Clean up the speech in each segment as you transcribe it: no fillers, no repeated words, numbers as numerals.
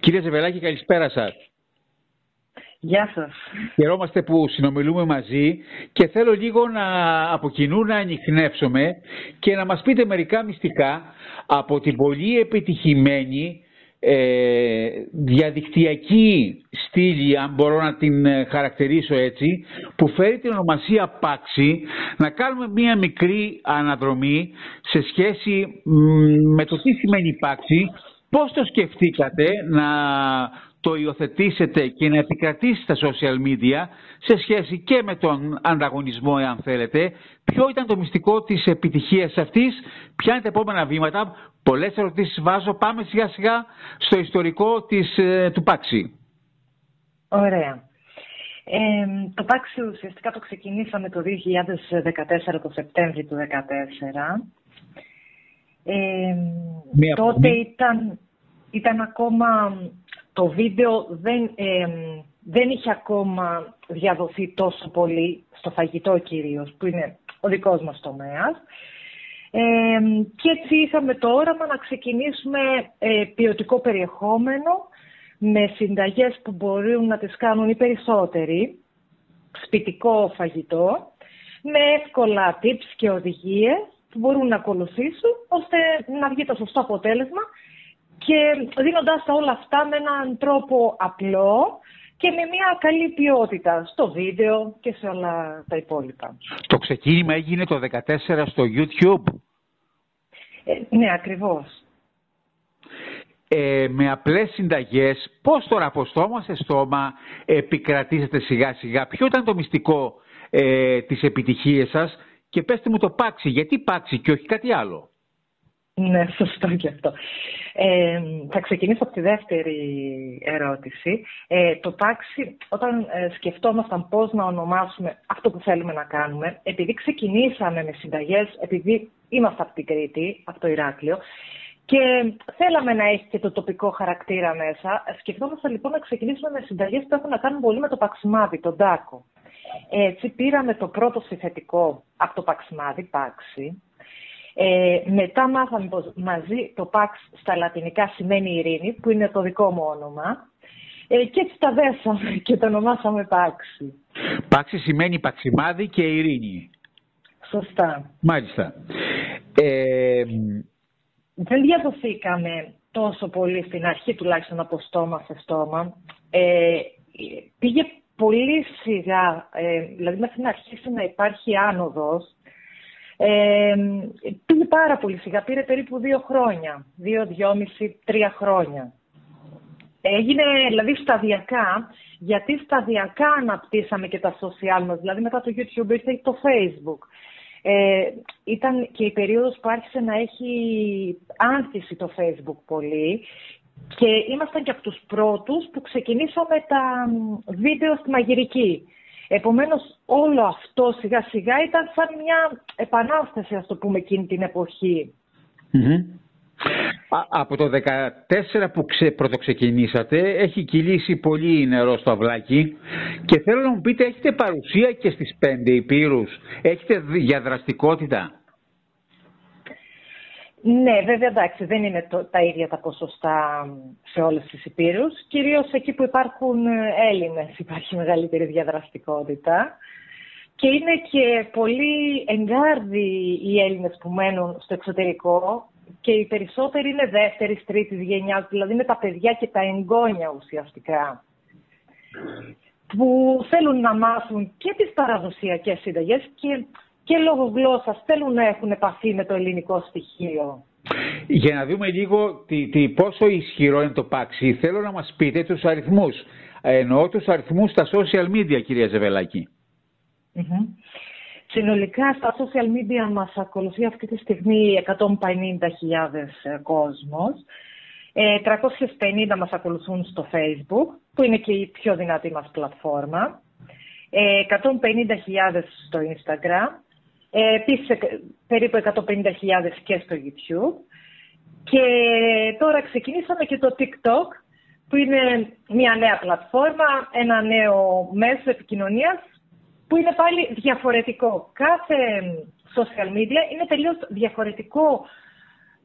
Κύριε Ζεβελάκη, καλησπέρα σας. Γεια σας. Χαιρόμαστε που συνομιλούμε μαζί και θέλω λίγο από κοινού να ανιχνεύσουμε και να μας πείτε μερικά μυστικά από την πολύ επιτυχημένη διαδικτυακή στήλη, αν μπορώ να την χαρακτηρίσω έτσι, που φέρει την ονομασία Πάξη, να κάνουμε μία μικρή αναδρομή σε σχέση με το τι σημαίνει Πάξη, πώς το σκεφτήκατε να το υιοθετήσετε και να επικρατήσει στα social media σε σχέση και με τον ανταγωνισμό, εάν θέλετε. Ποιο ήταν το μυστικό της επιτυχίας αυτής, ποια είναι τα επόμενα βήματα? Πολλές ερωτήσεις βάζω. Πάμε σιγά σιγά στο ιστορικό του Πάξη. Ωραία. Το Πάξη ουσιαστικά το ξεκινήσαμε το 2014, το Σεπτέμβριο του 2014. Τότε ήταν ακόμα... Το βίντεο δεν είχε ακόμα διαδοθεί τόσο πολύ στο φαγητό κυρίως, που είναι ο δικός μας τομέας. Και έτσι είχαμε το όραμα να ξεκινήσουμε ποιοτικό περιεχόμενο με συνταγές που μπορούν να τις κάνουν οι περισσότεροι, σπιτικό φαγητό, με εύκολα tips και οδηγίες που μπορούν να ακολουθήσουν ώστε να βγει το σωστό αποτέλεσμα, και δίνοντας τα όλα αυτά με έναν τρόπο απλό και με μια καλή ποιότητα στο βίντεο και σε όλα τα υπόλοιπα. Το ξεκίνημα έγινε το 2014 στο YouTube. Ναι, ακριβώς. Με απλές συνταγές, πώς τώρα από στόμα σε στόμα επικρατήσετε σιγά σιγά? Ποιο ήταν το μυστικό της επιτυχίας σας? Και πέστε μου το Πάξη, γιατί Πάξη και όχι κάτι άλλο? Ναι, σωστό και αυτό. Θα ξεκινήσω από τη δεύτερη ερώτηση. Το Πάξη, όταν σκεφτόμασταν πώς να ονομάσουμε αυτό που θέλουμε να κάνουμε, επειδή ξεκινήσαμε με συνταγές, επειδή είμαστε από την Κρήτη, από το Ηράκλειο, και θέλαμε να έχει και το τοπικό χαρακτήρα μέσα, σκεφτόμασταν λοιπόν να ξεκινήσουμε με συνταγές που έχουν να κάνουν πολύ με το παξιμάδι, τον τάκο. Έτσι πήραμε το πρώτο συνθετικό από το παξιμάδι, Πάξη. Μετά μάθαμε πως μαζί το Pax στα λατινικά σημαίνει ειρήνη, που είναι το δικό μου όνομα, και έτσι τα δέσαμε και το ονομάσαμε Πάξη. Πάξη σημαίνει παξιμάδι και ειρήνη. Σωστά. Μάλιστα. Δεν διαδοθήκαμε τόσο πολύ στην αρχή, τουλάχιστον από στόμα σε στόμα. Πήγε πολύ σιγά, δηλαδή μέχρι να αρχίσει να υπάρχει άνοδος. Πήγε πάρα πολύ σιγά, πήρε περίπου 2 χρόνια, 2,5-3 χρόνια. Έγινε δηλαδή σταδιακά, γιατί σταδιακά αναπτύσσαμε και τα social μας, δηλαδή μετά το YouTube ήρθε το Facebook. Ήταν και η περίοδος που άρχισε να έχει άνθηση το Facebook πολύ, και ήμασταν και από τους πρώτους που ξεκινήσαμε τα βίντεο στη μαγειρική. Επομένως, όλο αυτό σιγά σιγά ήταν σαν μια επανάσταση, ας το πούμε, εκείνη την εποχή. Από το 2014 που πρωτοξεκινήσατε, έχει κυλήσει πολύ νερό στο αυλάκι, και θέλω να μου πείτε, έχετε παρουσία και στις 5 υπήρους? Έχετε διαδραστικότητα? Ναι, βέβαια, εντάξει, δεν είναι τα ίδια τα ποσοστά σε όλες τις υπήρους. Κυρίως εκεί που υπάρχουν Έλληνες υπάρχει μεγαλύτερη διαδραστικότητα. Και είναι και πολύ εγκάρδιοι οι Έλληνες που μένουν στο εξωτερικό, και οι περισσότεροι είναι δεύτερης, τρίτης γενιάς, δηλαδή είναι τα παιδιά και τα εγγόνια ουσιαστικά, που θέλουν να μάθουν και τις παραδοσιακές συνταγές και λόγω γλώσσας θέλουν να έχουν επαφή με το ελληνικό στοιχείο. Για να δούμε λίγο πόσο ισχυρό είναι το Πάξη, θέλω να μας πείτε τους αριθμούς. Εννοώ τους αριθμούς στα social media, κυρία Ζεβελάκη. Συνολικά στα social media μας ακολουθεί αυτή τη στιγμή 150.000 κόσμος. 350 μας ακολουθούν στο Facebook, που είναι και η πιο δυνατή μας πλατφόρμα. 150.000 στο Instagram. Επίσης περίπου 150.000 και στο YouTube. Και τώρα ξεκινήσαμε και το TikTok, που είναι μια νέα πλατφόρμα, ένα νέο μέσο επικοινωνίας, που είναι πάλι διαφορετικό. Κάθε social media είναι τελείως διαφορετικό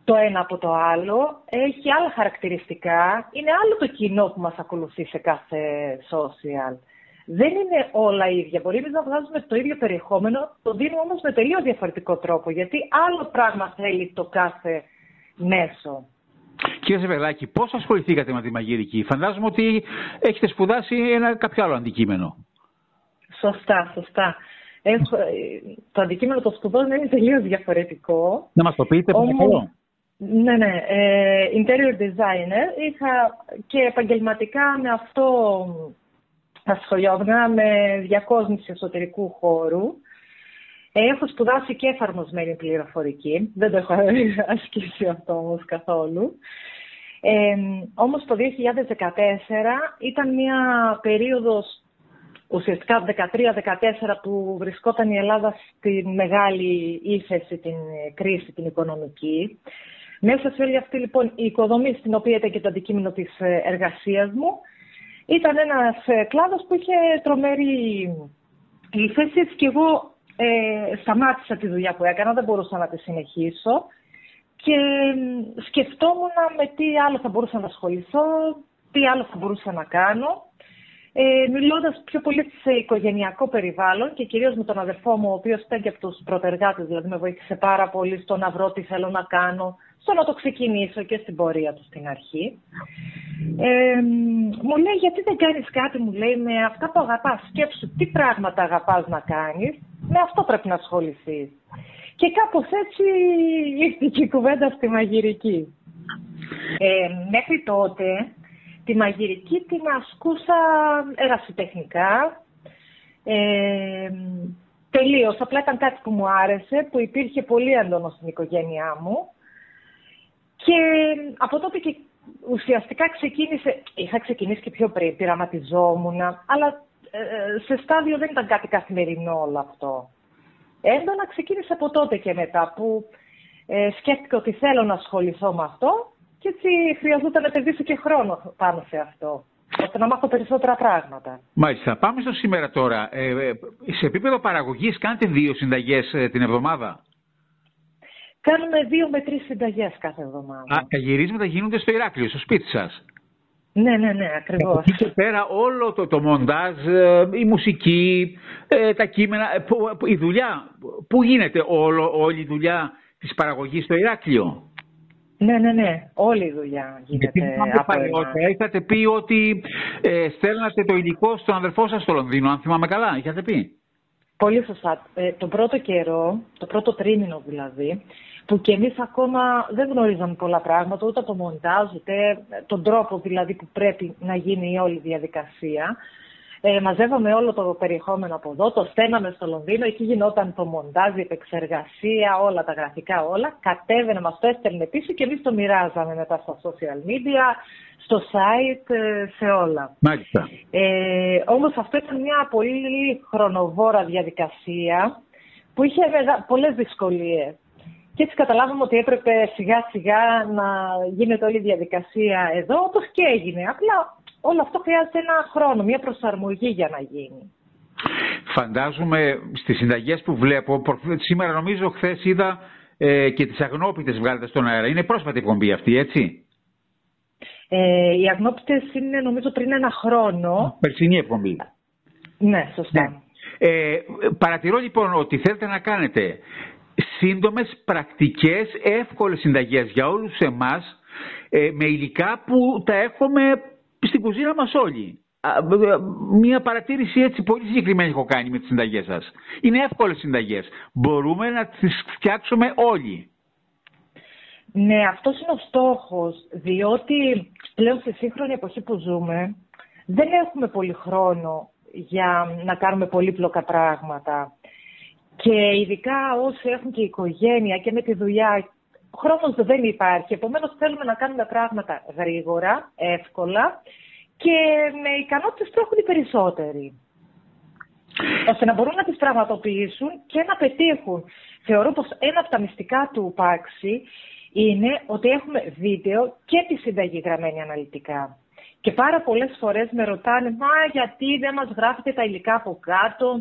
το ένα από το άλλο, έχει άλλα χαρακτηριστικά, είναι άλλο το κοινό που μας ακολουθεί σε κάθε social. Δεν είναι όλα ίδια. Μπορεί εμείς να βγάζουμε το ίδιο περιεχόμενο, το δίνουμε όμως με τελείως διαφορετικό τρόπο, γιατί άλλο πράγμα θέλει το κάθε μέσο. Κύριε Ζεβελάκη, πώς ασχοληθήκατε με τη μαγειρική? Φαντάζομαι ότι έχετε σπουδάσει κάποιο άλλο αντικείμενο. Σωστά. Το αντικείμενο των σπουδών είναι τελείως διαφορετικό. Να μας το πείτε, παρακαλώ. Ναι. Interior designer. Είχα και επαγγελματικά με αυτό ασχολιόμουν, με διακόσμηση εσωτερικού χώρου. Έχω σπουδάσει και εφαρμοσμένη πληροφορική. Δεν το έχω ασκήσει αυτό όμως καθόλου. Όμως το 2014 ήταν μια περίοδος, ουσιαστικά 13-14, που βρισκόταν η Ελλάδα στη μεγάλη ύφεση, την κρίση, την οικονομική. Μέσα σε όλη αυτή λοιπόν η οικοδομή, στην οποία ήταν και το αντικείμενο της εργασίας μου, ήταν ένας κλάδος που είχε τρομερή ύφεση και εγώ σταμάτησα τη δουλειά που έκανα, δεν μπορούσα να τη συνεχίσω και σκεφτόμουν με τι άλλο θα μπορούσα να ασχοληθώ, τι άλλο θα μπορούσα να κάνω. Μιλώντας πιο πολύ σε οικογενειακό περιβάλλον και κυρίως με τον αδερφό μου, ο οποίος ήταν και από τους πρωτεργάτες, δηλαδή με βοήθησε πάρα πολύ στο να βρω τι θέλω να κάνω, στο να το ξεκινήσω και στην πορεία του στην αρχή. Μου λέει, γιατί δεν κάνεις κάτι, μου λέει, με αυτά που αγαπάς? Σκέψου τι πράγματα αγαπάς να κάνεις, με αυτό πρέπει να ασχοληθείς. Και κάπως έτσι ήρθε η κουβέντα στη μαγειρική. Μέχρι τότε τη μαγειρική την ασκούσα ερασιτεχνικά, τελείως. Απλά ήταν κάτι που μου άρεσε, που υπήρχε πολύ έντονο στην οικογένειά μου. Και από τότε και ουσιαστικά είχα ξεκινήσει και πιο πριν, πειραματιζόμουν, αλλά σε στάδιο δεν ήταν κάτι καθημερινό όλο αυτό. Έντονα ξεκίνησε από τότε και μετά, που σκέφτηκα ότι θέλω να ασχοληθώ με αυτό και έτσι χρειαζόταν να επενδύσω και χρόνο πάνω σε αυτό, ώστε να μάθω περισσότερα πράγματα. Μάλιστα. Πάμε στο σήμερα τώρα. Σε επίπεδο παραγωγής κάνετε 2 συνταγές την εβδομάδα? Κάνουμε 2 με 3 συνταγές κάθε εβδομάδα. Τα γυρίσματα γίνονται στο Ηράκλειο, στο σπίτι σας? Ναι, ακριβώς. Εκεί και πέρα όλο το μοντάζ, η μουσική, τα κείμενα, η δουλειά, πού γίνεται όλη η δουλειά της παραγωγής στο Ηράκλειο? Ναι, όλη η δουλειά γίνεται από παλαιότερα. Είχατε πει ότι στέλνατε το υλικό στον αδερφό σας στο Λονδίνο, αν θυμάμαι καλά, είχατε πει. Πολύ σωστά. Τον πρώτο καιρό, το πρώτο τρίμηνο δηλαδή, που και εμείς ακόμα δεν γνωρίζαμε πολλά πράγματα, ούτε το μοντάζ, ούτε τον τρόπο δηλαδή που πρέπει να γίνει η όλη διαδικασία. Μαζεύαμε όλο το περιεχόμενο από εδώ, το στέλναμε στο Λονδίνο, εκεί γινόταν το μοντάζ, η επεξεργασία, όλα τα γραφικά όλα. Κατέβαινε, μας το έστελνε πίσω και εμείς το μοιράζαμε μετά στα social media, στο site, σε όλα. Μάλιστα. Όμως αυτό ήταν μια πολύ χρονοβόρα διαδικασία που είχε πολλές δυσκολίες. Και έτσι καταλάβαμε ότι έπρεπε σιγά σιγά να γίνεται όλη η διαδικασία εδώ, όπως και έγινε. Απλά όλο αυτό χρειάζεται ένα χρόνο, μια προσαρμογή για να γίνει. Φαντάζομαι στις συνταγές που βλέπω, σήμερα νομίζω χθες είδα και τις αγνόπιτες βγάλετε στον αέρα. Είναι πρόσφατη εκπομπή αυτή, έτσι? Οι αγνόπιτες είναι νομίζω πριν 1 χρόνο. Περσινή εκπομπή. Ναι, σωστά. Ναι. Παρατηρώ λοιπόν ότι θέλετε να κάνετε σύντομες, πρακτικές, εύκολες συνταγές για όλους εμάς, με υλικά που τα έχουμε στην κουζίνα μας όλοι. Μία παρατήρηση έτσι πολύ συγκεκριμένη έχω κάνει με τις συνταγές σας. Είναι εύκολες συνταγές. Μπορούμε να τις φτιάξουμε όλοι. Ναι, αυτός είναι ο στόχος, διότι πλέον στη σύγχρονη εποχή που ζούμε δεν έχουμε πολύ χρόνο για να κάνουμε πολύπλοκα πράγματα. Και ειδικά όσοι έχουν και οικογένεια και με τη δουλειά, χρόνος δεν υπάρχει. Επομένως θέλουμε να κάνουμε πράγματα γρήγορα, εύκολα και με ικανότητες που έχουν οι περισσότεροι, ώστε να μπορούν να τις πραγματοποιήσουν και να πετύχουν. Θεωρώ πως ένα από τα μυστικά του Paxi είναι ότι έχουμε βίντεο και τη συνταγή γραμμένη αναλυτικά. Και πάρα πολλές φορές με ρωτάνε, μα γιατί δεν μας γράφετε τα υλικά από κάτω?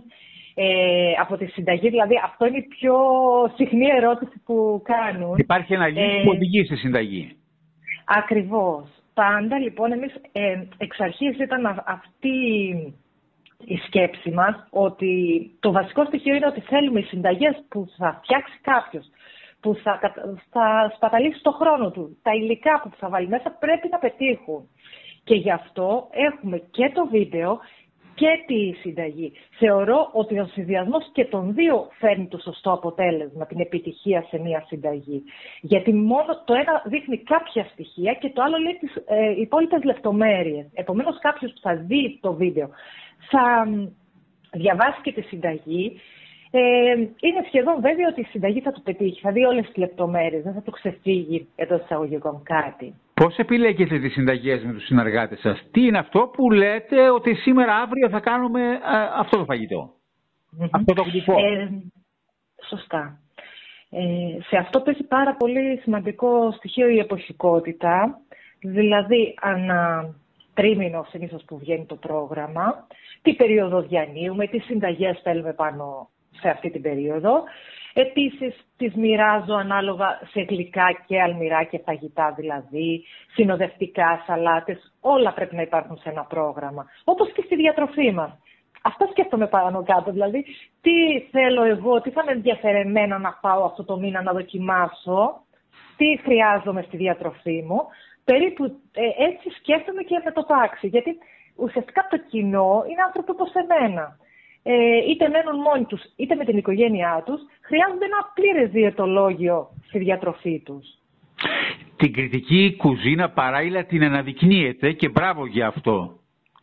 από τη συνταγή. Δηλαδή, αυτό είναι η πιο συχνή ερώτηση που κάνουν. Υπάρχει ένα link που οδηγεί στη συνταγή. Ακριβώς. Πάντα, λοιπόν, εμείς εξ αρχής ήταν αυτή η σκέψη μας, ότι το βασικό στοιχείο είναι ότι θέλουμε οι συνταγές που θα φτιάξει κάποιος, που θα σπαταλήσει το χρόνο του, τα υλικά που θα βάλει μέσα πρέπει να πετύχουν. Και γι' αυτό έχουμε και το βίντεο και τη συνταγή. Θεωρώ ότι ο συνδυασμός και των δύο φέρνει το σωστό αποτέλεσμα, την επιτυχία σε μια συνταγή. Γιατί μόνο το ένα δείχνει κάποια στοιχεία και το άλλο λέει τις υπόλοιπες λεπτομέρειες. Επομένως, κάποιος που θα δει το βίντεο θα διαβάσει και τη συνταγή. Είναι σχεδόν βέβαιο ότι η συνταγή θα του πετύχει, θα δει όλες τις λεπτομέρειες, δεν θα του ξεφύγει εντός εισαγωγικών κάτι. Πώς επιλέγετε τις συνταγές με τους συνεργάτες σας? Τι είναι αυτό που λέτε ότι σήμερα, αύριο θα κάνουμε αυτό το φαγητό, αυτό το γλυκό? Σωστά. Σε αυτό παίζει πάρα πολύ σημαντικό στοιχείο η εποχικότητα. Δηλαδή, ανά τρίμηνο συνήθως που βγαίνει το πρόγραμμα, τι περίοδο διανύουμε, τι συνταγές θέλουμε πάνω σε αυτή την περίοδο. Επίσης, τις μοιράζω ανάλογα σε γλυκά και αλμυρά και φαγητά, δηλαδή συνοδευτικά, σαλάτες, όλα πρέπει να υπάρχουν σε ένα πρόγραμμα. Όπως και στη διατροφή μας. Αυτό σκέφτομαι πάνω κάτω, δηλαδή τι θέλω εγώ, τι θα με ενδιαφέρει εμένα να φάω αυτό το μήνα να δοκιμάσω, τι χρειάζομαι στη διατροφή μου. Περίπου έτσι σκέφτομαι και με το τάξη, γιατί ουσιαστικά το κοινό είναι άνθρωποι όπως εμένα. Είτε μένουν μόνοι τους, είτε με την οικογένειά τους, χρειάζονται ένα πλήρες διαιτολόγιο στη διατροφή τους. Την κριτική κουζίνα παράλληλα την αναδεικνύεται και μπράβο για αυτό.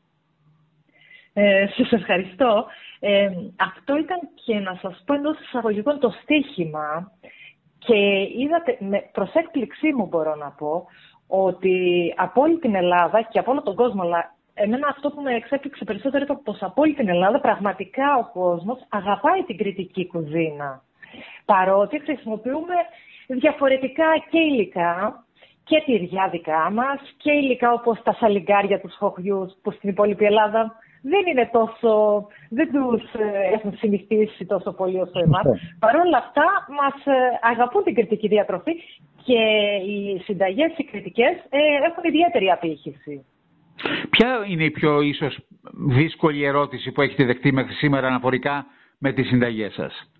Σας ευχαριστώ. Αυτό ήταν και να σας πω εντός εισαγωγικών το στοίχημα και είδατε, προς έκπληξή μου μπορώ να πω, ότι από όλη την Ελλάδα και από όλο τον κόσμο, αλλά εμένα αυτό που με εξέπληξε περισσότερο ήταν πως από όλη την Ελλάδα πραγματικά ο κόσμος αγαπάει την κριτική κουζίνα. Παρότι χρησιμοποιούμε διαφορετικά και υλικά και τυριά δικά μας και υλικά όπως τα σαλιγκάρια, τους χοχιούς που στην υπόλοιπη Ελλάδα δεν τους έχουν συνηθίσει τόσο πολύ όσο εμάς. Παρ' όλα αυτά μας αγαπούν την κριτική διατροφή και οι συνταγές, οι κριτικές έχουν ιδιαίτερη απήχηση. Ποια είναι η πιο ίσως δύσκολη ερώτηση που έχετε δεχτεί μέχρι σήμερα αναφορικά με τις συνταγές σας?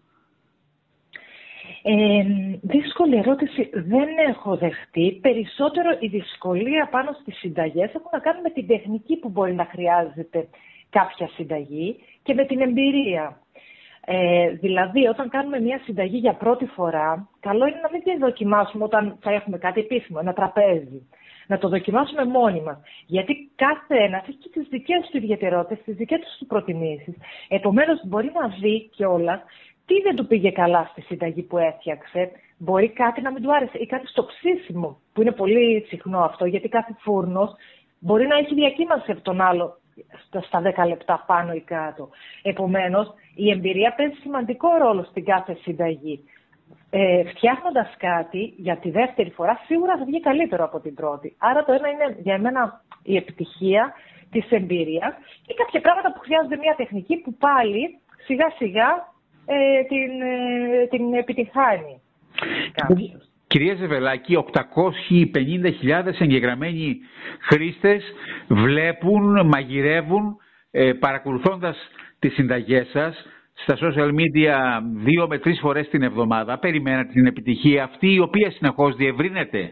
Δύσκολη ερώτηση δεν έχω δεχτεί. Περισσότερο η δυσκολία πάνω στις συνταγές έχουν να κάνουν με την τεχνική που μπορεί να χρειάζεται κάποια συνταγή και με την εμπειρία. Δηλαδή, όταν κάνουμε μια συνταγή για πρώτη φορά, καλό είναι να μην τη δοκιμάσουμε όταν θα έχουμε κάτι επίσημο, ένα τραπέζι. Να το δοκιμάσουμε μόνοι μας. Γιατί κάθε ένας έχει και τις δικές του ιδιαιτερότητες, τις δικές του προτιμήσεις. Επομένως, μπορεί να δει κιόλας τι δεν του πήγε καλά στη συνταγή που έφτιαξε. Μπορεί κάτι να μην του άρεσε ή κάτι στο ψήσιμο, που είναι πολύ συχνό αυτό, γιατί κάθε φούρνος μπορεί να έχει διακύμανση από τον άλλο στα 10 λεπτά πάνω ή κάτω. Επομένως, η εμπειρία παίζει σημαντικό ρόλο στην κάθε συνταγή. Φτιάχνοντας κάτι για τη δεύτερη φορά, σίγουρα θα βγει καλύτερο από την πρώτη. Άρα το ένα είναι για μένα η επιτυχία της εμπειρίας και κάποια πράγματα που χρειάζονται μια τεχνική που πάλι σιγά σιγά την επιτυχάνει κάποιος. Κυρία Ζεβελάκη, 850.000 εγγεγραμμένοι χρήστες βλέπουν, μαγειρεύουν, παρακολουθώντας τις συνταγές σας στα social media 2 με 3 φορές την εβδομάδα. Περιμένατε την επιτυχία αυτή, η οποία συνεχώς διευρύνεται?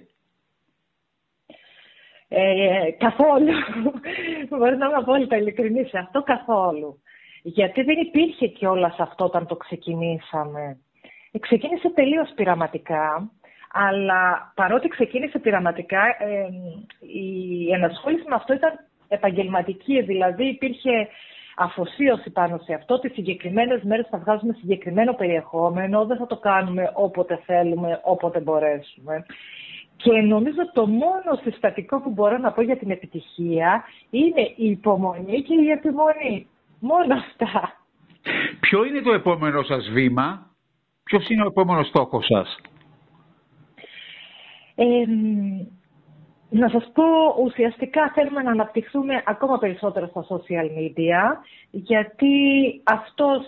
Καθόλου. Μπορεί να είμαι απόλυτα ειλικρινή σε αυτό, καθόλου. Γιατί δεν υπήρχε κιόλας αυτό όταν το ξεκινήσαμε. Ξεκίνησε τελείως πειραματικά, αλλά παρότι ξεκίνησε πειραματικά, η ενασχόληση με αυτό ήταν επαγγελματική, δηλαδή υπήρχε αφοσίωση πάνω σε αυτό. Τις συγκεκριμένες μέρες θα βγάζουμε συγκεκριμένο περιεχόμενο, δεν θα το κάνουμε όποτε θέλουμε, όποτε μπορέσουμε. Και νομίζω το μόνο συστατικό που μπορώ να πω για την επιτυχία είναι η υπομονή και η επιμονή. Μόνο αυτά. Ποιο είναι το επόμενο σας βήμα? Ποιος είναι ο επόμενος στόχος σας? Να σας πω, ουσιαστικά θέλουμε να αναπτυχθούμε ακόμα περισσότερο στα social media, γιατί αυτά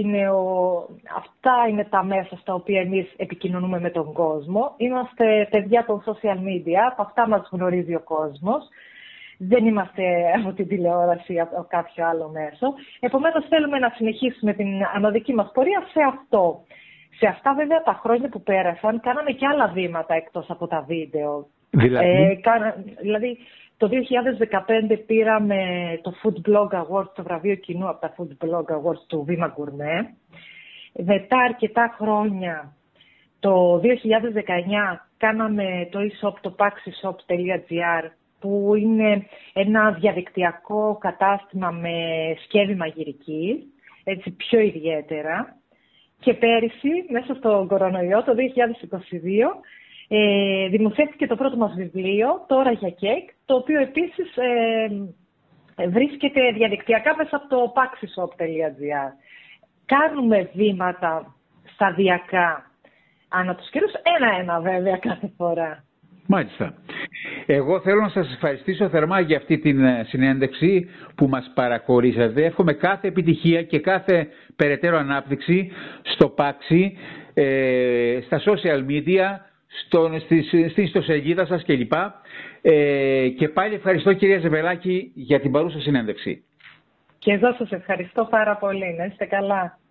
είναι τα μέσα στα οποία εμείς επικοινωνούμε με τον κόσμο. Είμαστε παιδιά των social media, από αυτά μας γνωρίζει ο κόσμος. Δεν είμαστε από την τηλεόραση ή από κάποιο άλλο μέσο. Επομένως, θέλουμε να συνεχίσουμε την ανωδική μας πορεία σε αυτό. Σε αυτά, βέβαια, τα χρόνια που πέρασαν, κάναμε και άλλα βήματα εκτός από τα βίντεο. Δηλαδή, το 2015 πήραμε το Food Blog Awards, το βραβείο κοινού από τα Food Blog Awards του Βήμα Γκουρμέ. Μετά αρκετά χρόνια, το 2019, κάναμε το e-shop, το paxishop.gr, που είναι ένα διαδικτυακό κατάστημα με σκεύη μαγειρικής, έτσι πιο ιδιαίτερα. Και πέρυσι, μέσα στον κορονοϊό, το 2022, δημοσιεύτηκε το πρώτο μας βιβλίο, το Ώρα για Κέικ, το οποίο επίσης βρίσκεται διαδικτυακά μέσα από το paxishop.gr. Κάνουμε βήματα σταδιακά ανά τους καιρούς, ένα-ένα βέβαια κάθε φορά. Μάλιστα. Εγώ θέλω να σας ευχαριστήσω θερμά για αυτή την συνέντευξη που μας παραχωρήσατε. Εύχομαι κάθε επιτυχία και κάθε περαιτέρω ανάπτυξη στο Paxi, στα social media, στην ιστοσελίδα σας κλπ. Και πάλι ευχαριστώ, κυρία Ζεβελάκη, για την παρούσα συνέντευξη. Και εγώ σας ευχαριστώ πάρα πολύ. Να είστε καλά.